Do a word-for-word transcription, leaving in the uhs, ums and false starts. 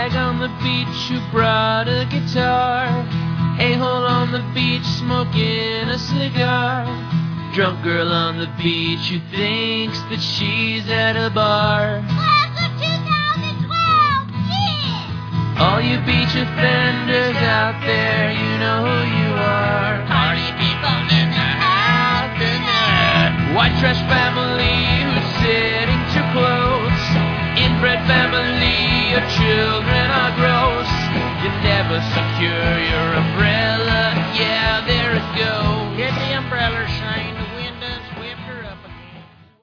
hag on the beach who brought a guitar. A-hole on the beach smoking a cigar. Drunk girl on the beach who thinks that she's at a bar. Class of twenty twelve, yeah! All you beach offenders out there, you know who you are. Party people in the house tonight. White trash family who's sitting too close. Inbred family, your children are gross. You never secure your umbrella, yeah, there it goes. Get the umbrellas.